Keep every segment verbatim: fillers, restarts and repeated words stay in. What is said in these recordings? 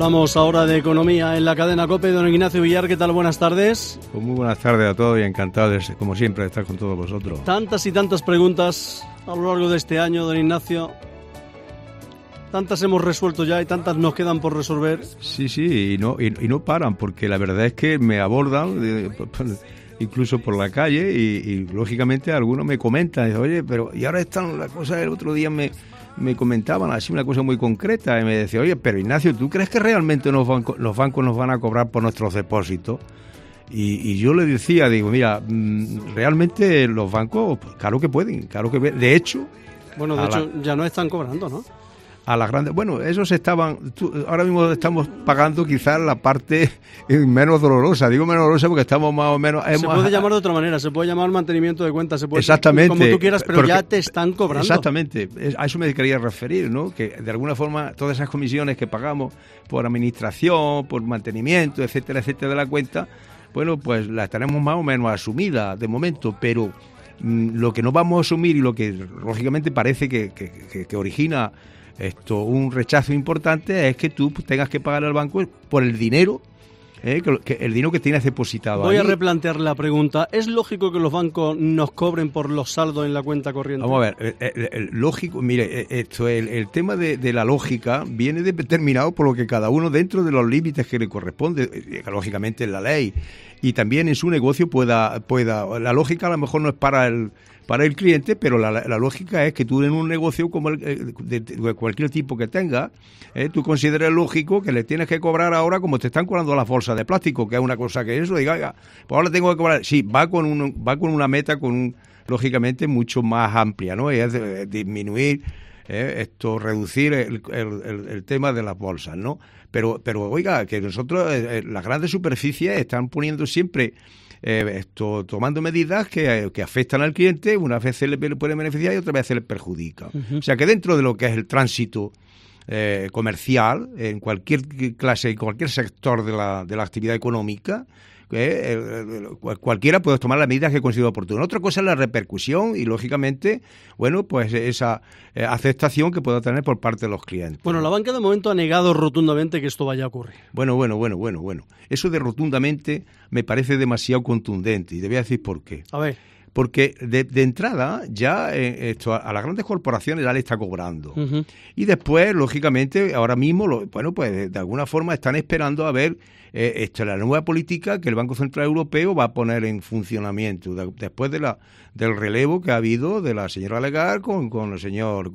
Hablamos ahora de economía en la cadena COPE. Don Ignacio Villar, ¿qué tal? Buenas tardes. Pues muy buenas tardes a todos y encantado, de, como siempre, de estar con todos vosotros. Tantas y tantas preguntas a lo largo de este año, don Ignacio. Tantas hemos resuelto ya y tantas nos quedan por resolver. Sí, sí, y no, y, y no paran, porque la verdad es que me abordan, de, incluso por la calle, y, y lógicamente algunos me comentan, dicen, oye, pero y ahora están las cosas, el otro día me... me comentaban así una cosa muy concreta y me decía, oye, pero Ignacio, ¿tú crees que realmente los bancos, los bancos nos van a cobrar por nuestros depósitos? Y, y yo le decía, digo, mira, realmente los bancos, claro que pueden, claro que pueden. De hecho... Bueno, de hecho, la... ya no están cobrando, ¿no? A las grandes, bueno, esos estaban, tú, ahora mismo estamos pagando quizás la parte menos dolorosa, digo menos dolorosa porque estamos más o menos... Se hemos, puede llamar de otra manera, se puede llamar mantenimiento de cuentas, se puede... Exactamente. Como tú quieras, pero porque, ya te están cobrando. Exactamente, a eso me quería referir, ¿no? Que de alguna forma todas esas comisiones que pagamos por administración, por mantenimiento, etcétera, etcétera de la cuenta, bueno, pues las tenemos más o menos asumidas de momento, pero mmm, lo que no vamos a asumir y lo que lógicamente parece que, que, que, que origina... Esto, un rechazo importante es que tú tengas que pagar al banco por el dinero, eh, que, que el dinero que tienes depositado. Voy ahí. a replantear la pregunta. ¿Es lógico que los bancos nos cobren por los saldos en la cuenta corriente? Vamos a ver, el, el, el, lógico, mire, esto, el, el tema de, de la lógica viene determinado por lo que cada uno dentro de los límites que le corresponde, lógicamente en la ley, y también en su negocio pueda, pueda, la lógica a lo mejor no es para el para el cliente, pero la, la lógica es que tú en un negocio como el, de, de cualquier tipo que tengas, eh, tú consideres lógico que le tienes que cobrar ahora como te están cobrando las bolsas de plástico, que es una cosa que eso, diga, oiga, pues ahora tengo que cobrar. Sí, va con un, va con una meta, con un, lógicamente mucho más amplia, ¿no? Y es de, de disminuir eh, esto, reducir el, el, el, el tema de las bolsas, ¿no? Pero, pero oiga, que nosotros, eh, las grandes superficies están poniendo siempre... Eh, esto, tomando medidas que, que afectan al cliente, una vez se le puede beneficiar y otra vez se le perjudica. Uh-huh. O sea que dentro de lo que es el tránsito eh, comercial, en cualquier clase, en cualquier sector de la, de la actividad económica, eh, eh, cualquiera puede tomar las medidas que considere oportunas. Otra cosa es la repercusión y, lógicamente, bueno, pues esa eh, aceptación que pueda tener por parte de los clientes. Bueno, la banca de momento ha negado rotundamente que esto vaya a ocurrir. Bueno, bueno, bueno, bueno, bueno. Eso de rotundamente me parece demasiado contundente y te voy a decir por qué. A ver. Porque de, de entrada ya eh, esto a, a las grandes corporaciones ya le está cobrando. Uh-huh. Y después, lógicamente, ahora mismo, lo, bueno, pues de, de alguna forma están esperando a ver eh, esto, la nueva política que el Banco Central Europeo va a poner en funcionamiento de, después de la del relevo que ha habido de la señora Lagarde con, con el señor,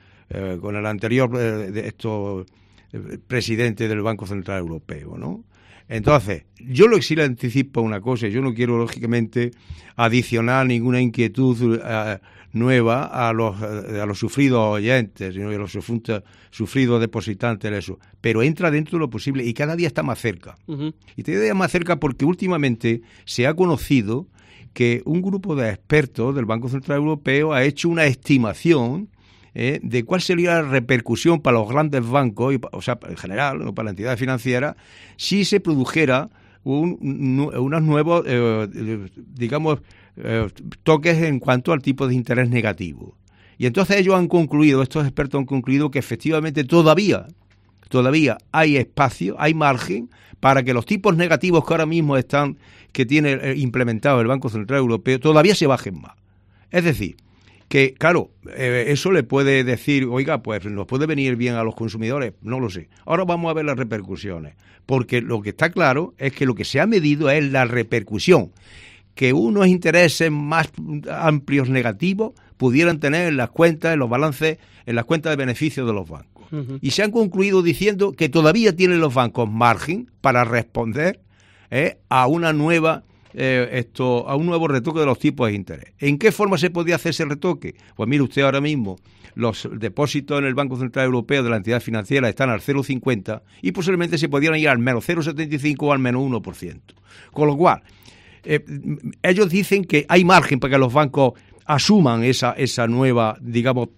eh, con el anterior eh, de esto, eh, presidente del Banco Central Europeo, ¿no? Entonces, yo lo que sí le anticipo una cosa, yo no quiero, lógicamente, adicionar ninguna inquietud uh, nueva a los, uh, a los sufridos oyentes, sino a los sufridos, sufridos depositantes, eso. Pero entra dentro de lo posible y cada día está más cerca. Uh-huh. Y te digo más cerca porque últimamente se ha conocido que un grupo de expertos del Banco Central Europeo ha hecho una estimación Eh, de cuál sería la repercusión para los grandes bancos, y, o sea, en general, no para la entidad financiera, si se produjera un, un, unos nuevos, eh, digamos, eh, toques en cuanto al tipo de interés negativo. Y entonces ellos han concluido, estos expertos han concluido que efectivamente todavía, todavía hay espacio, hay margen para que los tipos negativos que ahora mismo están, que tiene eh, implementado el Banco Central Europeo, todavía se bajen más. Es decir, que, claro, eh, eso le puede decir, oiga, pues nos puede venir bien a los consumidores, no lo sé. Ahora vamos a ver las repercusiones, porque lo que está claro es que lo que se ha medido es la repercusión que unos intereses más amplios negativos pudieran tener en las cuentas, en los balances, en las cuentas de beneficios de los bancos. Uh-huh. Y se han concluido diciendo que todavía tienen los bancos margen para responder eh, a una nueva... Eh, esto a un nuevo retoque de los tipos de interés. ¿En qué forma se podía hacer ese retoque? Pues mire usted, ahora mismo los depósitos en el Banco Central Europeo de la entidad financiera están al cero coma cincuenta y posiblemente se podrían ir al menos cero coma setenta y cinco o al menos uno por ciento. Con lo cual, eh, ellos dicen que hay margen para que los bancos asuman esa, esa nueva, digamos,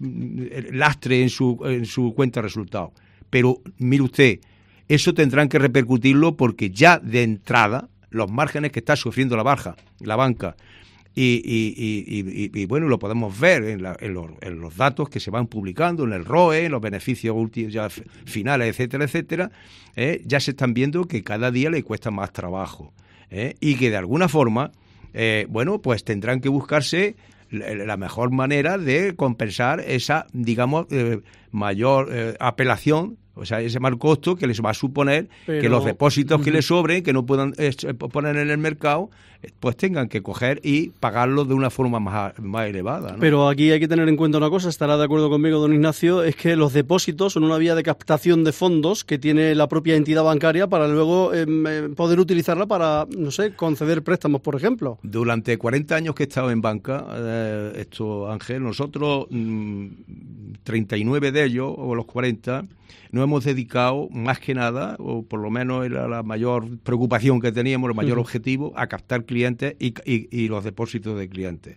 lastre en su, en su cuenta de resultados. Pero mire usted, eso tendrán que repercutirlo porque ya de entrada los márgenes que está sufriendo la baja, la banca, Y, y, y, y, y bueno, lo podemos ver en, la, en, los, en los datos que se van publicando, en el R O E, en los beneficios últimos, ya finales, etcétera, etcétera, eh, ya se están viendo que cada día le cuesta más trabajo, eh, y que de alguna forma, eh, bueno, pues tendrán que buscarse la mejor manera de compensar esa, digamos, eh, mayor eh, apelación, o sea, ese mal costo que les va a suponer Pero... que los depósitos que les sobren, que no puedan eh, poner en el mercado, pues tengan que coger y pagarlos de una forma más, más elevada, ¿no? Pero aquí hay que tener en cuenta una cosa, estará de acuerdo conmigo, don Ignacio, es que los depósitos son una vía de captación de fondos que tiene la propia entidad bancaria para luego eh, poder utilizarla para, no sé, conceder préstamos, por ejemplo. Durante cuarenta años que he estado en banca, eh, esto, Ángel, nosotros, mmm, treinta y nueve de ellos, o los cuarenta, nos hemos dedicado más que nada, o por lo menos era la mayor preocupación que teníamos, el mayor uh-huh. objetivo, a captar clientes y, y, y los depósitos de clientes.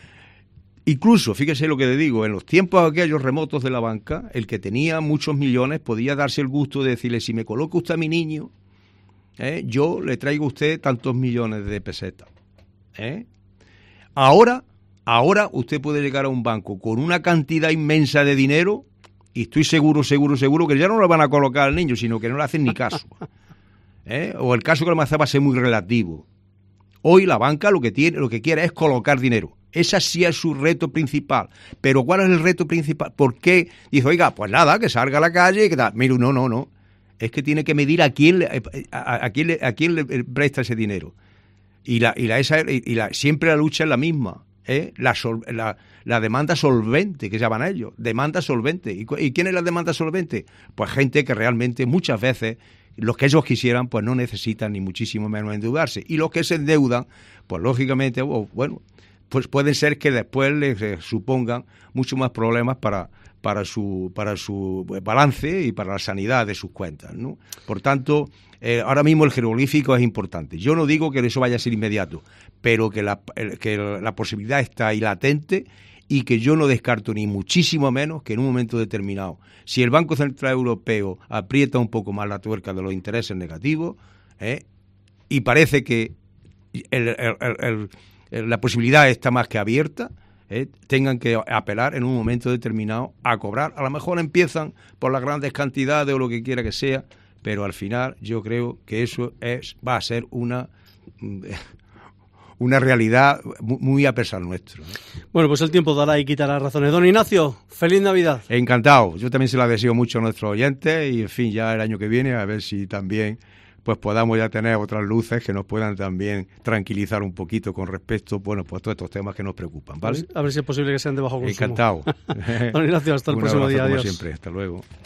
Incluso, fíjese lo que le digo, en los tiempos aquellos remotos de la banca, el que tenía muchos millones podía darse el gusto de decirle, si me coloca usted a mi niño, eh, yo le traigo a usted tantos millones de pesetas. ¿eh? Ahora, ahora usted puede llegar a un banco con una cantidad inmensa de dinero y estoy seguro, seguro, seguro que ya no lo van a colocar al niño, sino que no le hacen ni caso. ¿eh? O el caso que lo más va a ser muy relativo. Hoy la banca lo que tiene, lo que quiere es colocar dinero. Ese sí es su reto principal. Pero ¿cuál es el reto principal? ¿Por qué? Dice, oiga, pues nada, que salga a la calle y que tal. Mire, no, no, no. Es que tiene que medir a quién le, a, a quién le, a quién le presta ese dinero. Y la, y la, esa, y la siempre la lucha es la misma. ¿eh? La, sol, la, la demanda solvente, que llaman ellos. Demanda solvente. ¿Y, ¿Y quién es la demanda solvente? Pues gente que realmente muchas veces, los que ellos quisieran, pues no necesitan ni muchísimo menos endeudarse. Y los que se endeudan, pues lógicamente, bueno, pues puede ser que después les supongan mucho más problemas para, para, su, para su balance y para la sanidad de sus cuentas, ¿no? Por tanto, eh, ahora mismo el jeroglífico es importante. Yo no digo que eso vaya a ser inmediato, pero que la, que la posibilidad está ahí latente y que yo no descarto ni muchísimo menos que en un momento determinado, si el Banco Central Europeo aprieta un poco más la tuerca de los intereses negativos, ¿eh? y parece que el, el, el, el, la posibilidad está más que abierta, ¿eh? tengan que apelar en un momento determinado a cobrar. A lo mejor empiezan por las grandes cantidades o lo que quiera que sea, pero al final yo creo que eso es va a ser una... una realidad muy a pesar nuestro. Bueno, pues el tiempo dará y quitará razones. Don Ignacio, feliz Navidad. Encantado. Yo también se la deseo mucho a nuestros oyentes y, en fin, ya el año que viene a ver si también pues podamos ya tener otras luces que nos puedan también tranquilizar un poquito con respecto, bueno, pues todos estos temas que nos preocupan, ¿vale? Pues a ver si es posible que sean de bajo consumo. Encantado. Don Ignacio, hasta el un próximo abrazo, día. Como Adiós. siempre. Hasta luego.